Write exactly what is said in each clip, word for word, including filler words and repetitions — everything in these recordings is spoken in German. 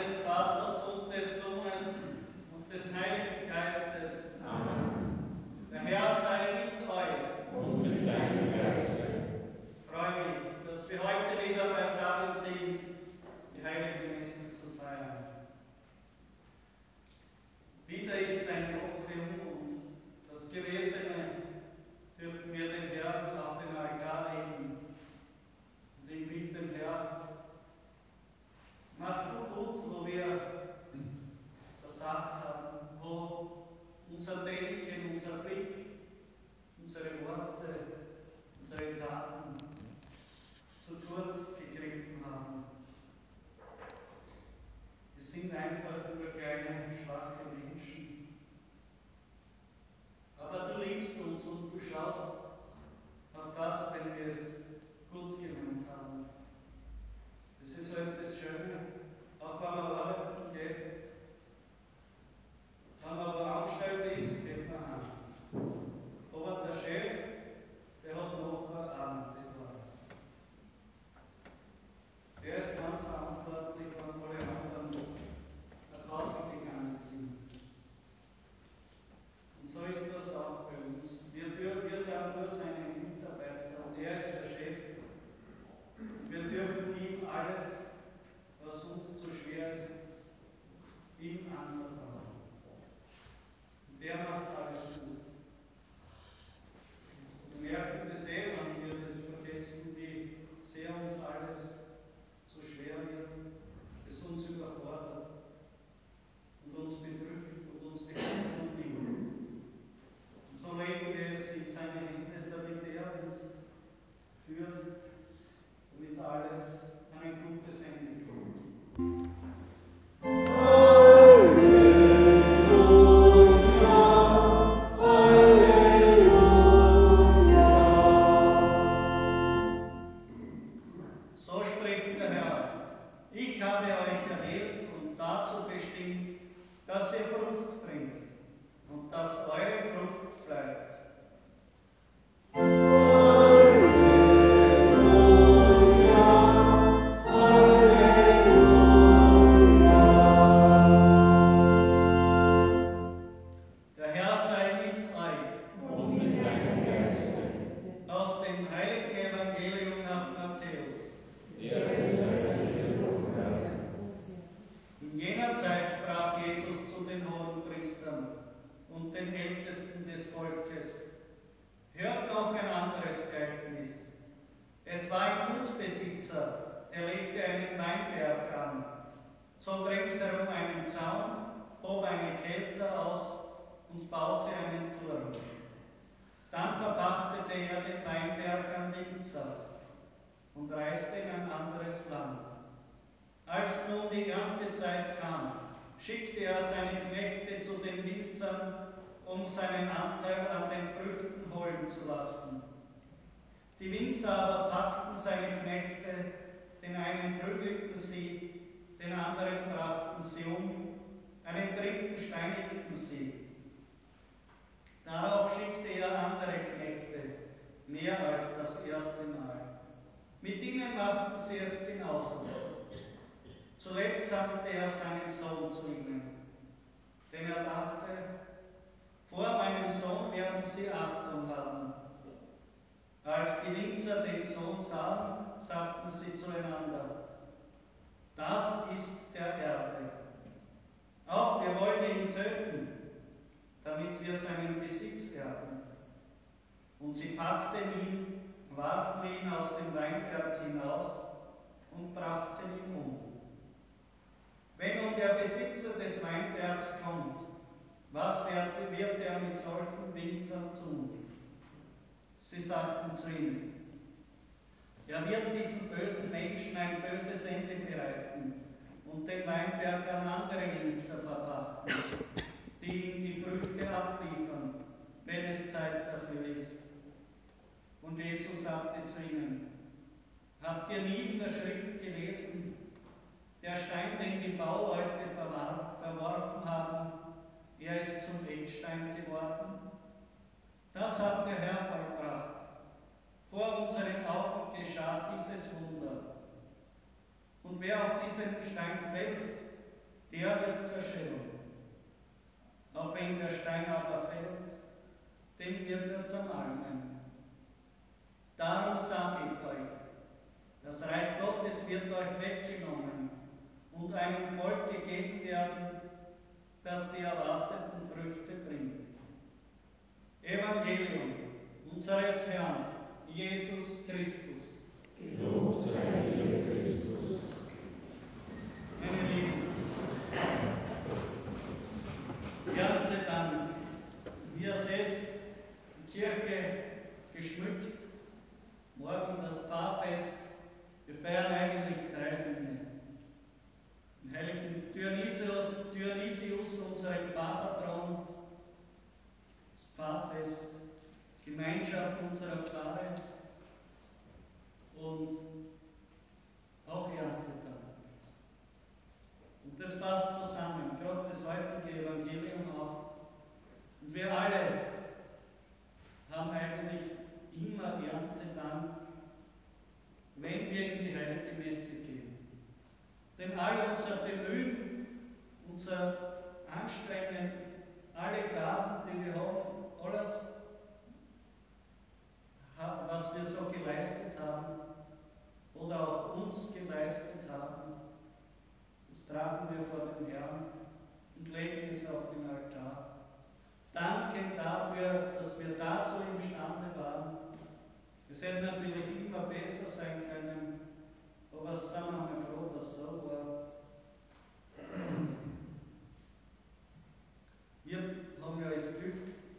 des Vaters und des Sohnes und des Heiligen Geistes. Amen. Der Herr sei mit euch. Und mit deinem Geiste. Ich freue mich, dass wir heute wieder beisammen sind, die Heilige Messe zu feiern. Wieder ist eine Woche um und das Gewesene dürfen wir dem Herrn auf den Altar legen und ihn bitten, Herr, mach du gut, wo wir versagt haben, wo unser Denken, unser Blick, unsere Worte, unsere Taten zu kurz gegriffen haben. Wir sind einfach nur kleine, schwache Menschen. Aber du liebst uns und du schaust auf das, wenn wir es gut gemeint haben. Das ist so etwas Schönes, auch wenn man arbeiten geht. Wenn man aber angestellt ist, geht man an. Aber der Chef, der hat noch eine Abend dort. Der ist dann verantwortlich, wenn alle anderen nach Hause gegangen sind. Und so ist das auch bei uns. Wir, wir sind nur seine Mitarbeiter und er ist der Chef. Und wir dürfen ihm alles, was uns zu schwer ist, ihm anvertrauen. Und er macht alles gut. Wir merken das eh, wenn wir das vergessen, wie sehr uns alles zu schwer wird, es uns überfordert und uns bedrückt und uns die Hoffnung nimmt. Und so legen wir es in seine Hände, damit er uns führt, damit alles an ein gutes Ende kommt. So spricht der Herr: Ich habe euch erwählt und dazu bestimmt, dass ihr Frucht bringt und dass eure Frucht bleibt. Der Herr sei mit euch. Und mit deinem Geiste. Aus dem heiligen Evangelium nach Matthäus. Ehre sei dir, o Herr. In jener Zeit sprach Jesus zu den Hohenpriestern und den Ältesten des Volkes: Hört noch ein anderes Gleichnis. Es war ein Gutsbesitzer, der legte einen Weinberg an, zog ringsherum einen Zaun, hob eine Kelter aus und baute einen Turm. Dann verpachtete er den Weinberg an Winzer und reiste in ein anderes Land. Als nun die Erntezeit kam, schickte er seine Knechte zu den Winzern, um seinen Anteil an den Früchten holen zu lassen. Die Winzer aber packten seine Knechte, den einen prügelten sie, den anderen brachten sie um, einen dritten steinigten sie. Darauf schickte er andere Knechte, mehr als das erste Mal. Mit ihnen machten sie es genauso. Zuletzt sandte er seinen Sohn zu ihnen, denn er dachte, vor meinem Sohn werden sie Achtung haben. Als die Winzer den Sohn sahen, sagten sie zueinander: Das ist der Erbe. Auf, wir wollen ihn töten, damit wir seinen Besitz erben. Und sie packten ihn, warfen ihn aus dem Weinberg hinaus und brachten ihn um. Wenn nun der Besitzer des Weinbergs kommt, was wird er mit solchen Winzern tun? Sie sagten zu ihm: Er wird diesen bösen Menschen ein böses Ende bereiten und den Weinberg an andere Winzer verpachten, die ihm die Früchte abliefern, wenn es Zeit dafür ist. Und Jesus sagte zu ihnen: Habt ihr nie in der Schrift gelesen, der Stein, den die Bauleute verworfen haben, er ist zum Eckstein geworden? Das hat der Herr vollbracht. Vor unseren Augen geschah dieses Wunder. Und wer auf diesen Stein fällt, der wird zerschellen. Auf wen der Stein aber fällt, den wird er zermalmen. Darum sage ich euch, das Reich Gottes wird euch weggenommen und einem Volk gegeben werden, das die erwarteten Früchte bringt. Evangelium unseres Herrn Jesus Christus. Gelobt sei dir, Christus. Meine Lieben, Erntedank. Wie ihr seht, die Kirche geschmückt. Morgen das Pfarrfest. Wir feiern eigentlich drei Dinge. Den heiligen Dionysius, Dionysius unseren Pfarrpatron, das Pfarrfest, Gemeinschaft unserer Pfarre und auch Erntedank. Und das passt zusammen, gerade das heutige Evangelium auch. Und wir alle haben eigentlich immer Erntedank, wenn wir in die heilige Messe gehen. Denn all unser Bemühen, unser Anstrengen, alle Gaben, die wir haben, alles, was wir so geleistet haben oder auch uns geleistet haben, das tragen wir vor den Herrn und legen es auf den Altar. Danken dafür, dass wir dazu imstande waren. Es hätte natürlich immer besser sein können, aber sind wir mal froh, dass es so war. Und wir haben ja das Glück,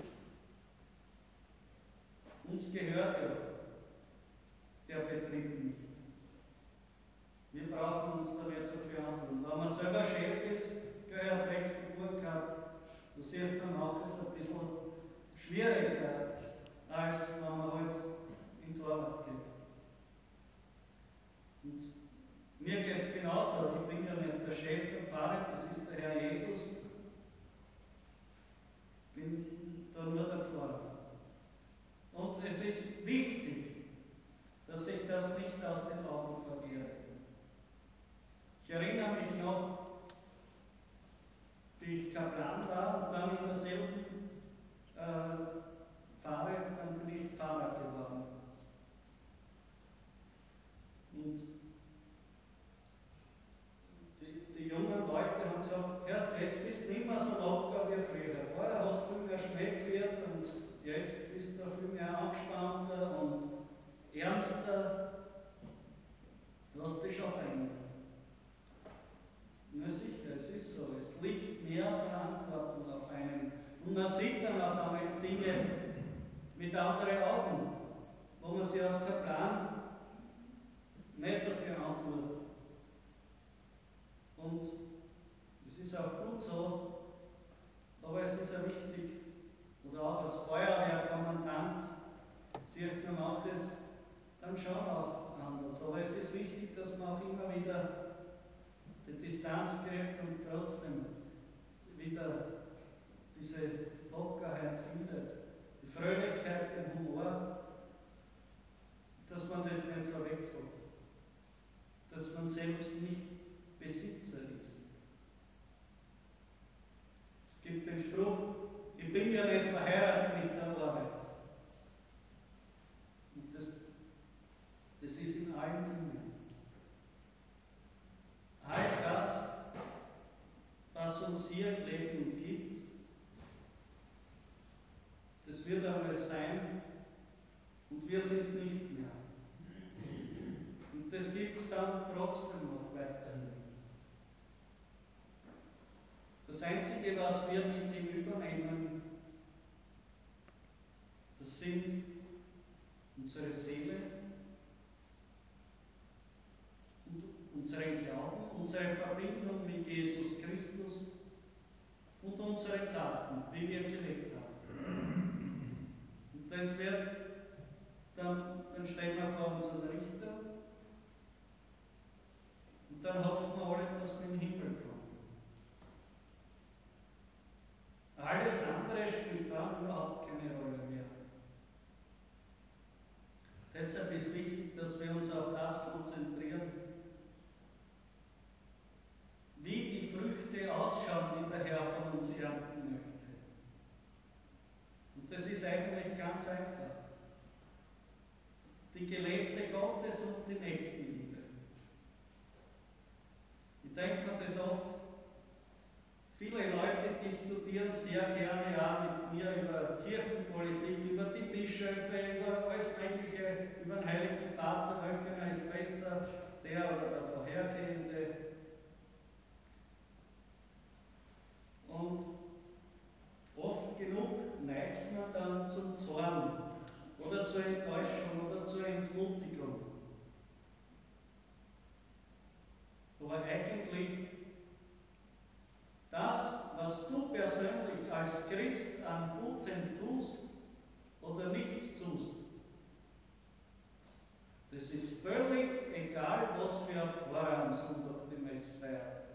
uns gehört ja der Betrieb nicht. Wir brauchen uns da nicht so viel antun. Wenn man selber Chef ist, gehört rechts die Burkhardt, da sieht man auch, es ein bisschen schwieriger, als wenn man halt in die Arbeit geht. Und mir geht es genauso. Ich bin ja nicht der Chef der Pfarre, das ist der Herr Jesus. Ich bin da nur der Pfarrer. Und es ist wichtig, dass ich das nicht aus den Augen verliere. Ich erinnere mich noch, wie ich Kaplan war und dann in derselben äh, Pfarre, dann bin ich Pfarrer geworden. Und die, die jungen Leute haben gesagt, erst jetzt bist du nicht mehr so locker wie früher. Vorher hast du viel mehr Schmäh geführt und jetzt bist du viel mehr angespannter und ernster. Du hast dich schon verändert. Na sicher, es ist so. Es liegt mehr Verantwortung auf einem. Und man sieht dann auf einmal Dinge mit anderen Augen, wo man sich als Kaplan nicht so viel antut. Und es ist auch gut so, aber es ist auch wichtig, oder auch als Feuerwehrkommandant sieht man auch es dann schon auch anders. Aber es ist wichtig, dass man auch immer wieder die Distanz kriegt und trotzdem wieder diese Lockerheit findet, die Fröhlichkeit, den Humor, dass man das nicht verwechselt, dass man selbst nicht Besitzer ist. Es gibt den Spruch, ich bin ja nicht verheiratet mit der Arbeit. Und das, das ist in allen Dingen. All das, was uns hier im Leben gibt, das wird einmal sein und wir sind nicht mehr. Und das gibt es dann trotzdem noch weiterhin. Das Einzige, was wir mit hinübernehmen, das sind unsere Seele und unseren Glauben, unsere Verbindung mit Jesus Christus und unsere Taten, wie wir gelebt haben. Und das wird, dann, dann stellen wir vor unseren Richter und dann hoffen wir alle, dass wir in den Himmel kommen. Alles andere spielt dann überhaupt keine Rolle mehr. Deshalb ist wichtig, dass wir uns auf das konzentrieren, wie die Früchte ausschauen, die der Herr von uns ernten möchte. Und das ist eigentlich ganz einfach. Die gelebte Gottes- und die Nächstenliebe. Ich denke mir das oft, viele Leute diskutieren sehr gerne auch mit mir über Kirchenpolitik, über die Bischöfe, über alles Mögliche, über den Heiligen Vater, welcher ist besser, der oder der vorhergehende. Und oft genug neigt man dann zum Zorn oder zur Enttäuschung oder zur Entmutigung. Aber eigentlich das, was du persönlich als Christ an Gutem tust oder nicht tust, das ist völlig egal, was für ein Pfarrer am Sonntag die Messe feiert.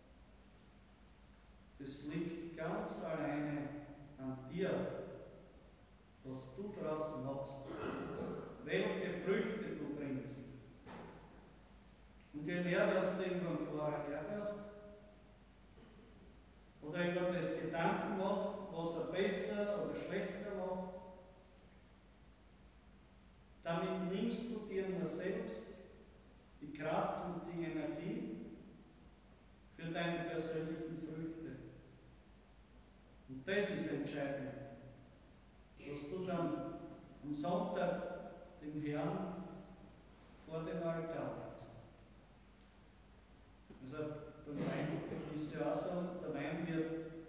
Das liegt ganz alleine an dir, was du daraus machst, welche Früchte du bringst. Und je mehr, dass du über den Pfarrer ärgerst oder über das Gedanken machst, was er besser oder schlechter macht, damit nimmst du dir nur selbst die Kraft und die Energie für deine persönlichen Früchte. Und das ist entscheidend, was du dann am Sonntag dem Herrn vor dem Altar legst. Also beim Wein ist ja auch so, der Wein wird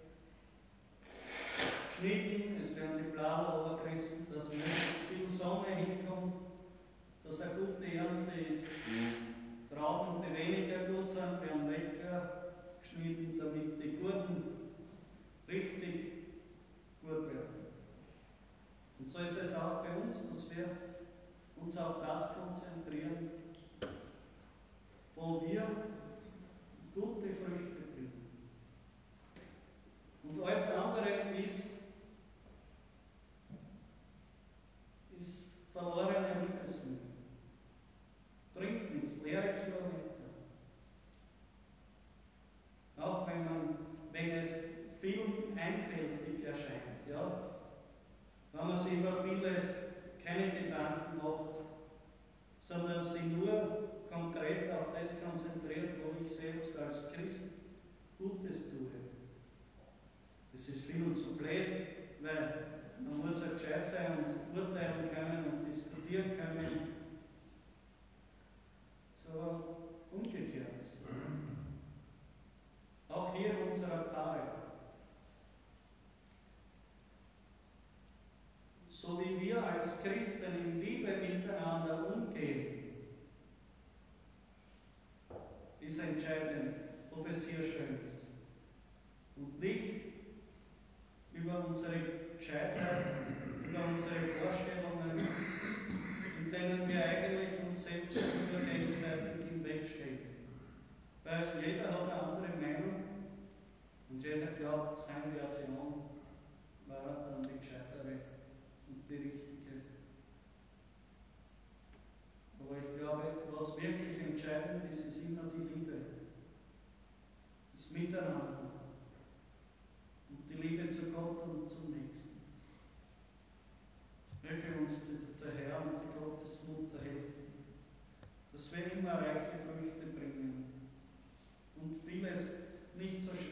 geschnitten, es werden die Blasen runtergerissen, dass möglichst viel Sonne hinkommt, dass eine gute Ernte ist. Trauben, die weniger gut sind, werden weggeschnitten, damit die guten richtig gut werden. Und so ist es auch bei uns, dass wir uns auf das konzentrieren, wo wir gute Früchte bringen. Und alles andere ist, ist verlorene Liebesmühe. Bringt nichts, leere Kilometer. Auch wenn, man, wenn es vielen einfältig erscheint, ja, wenn man sich über vieles keine Gedanken macht, sondern sich nur konkret auf das konzentriert, wo ich selbst als Christ Gutes tue. Das ist viel und zu blöd, weil man muss ja gescheit sein und urteilen können und diskutieren können. So umgekehrt ist es. Auch hier in unserer Pfarre. So wie wir als Christen in Liebe miteinander umgehen, ist entscheidend, ob es hier schön ist. Und nicht über unsere Gescheitheit, über unsere Vorstellungen, in denen wir eigentlich uns selbst nur gegenseitig im Weg stehen. Weil jeder hat eine andere Meinung und jeder glaubt, seine Version war dann die gescheitere und die richtige. Aber ich glaube, was wirklich entscheidend ist, ist immer die Liebe, das Miteinander und die Liebe zu Gott und zum Nächsten. Möge uns der Herr und die Gottesmutter helfen, dass wir immer reiche Früchte bringen und vieles nicht so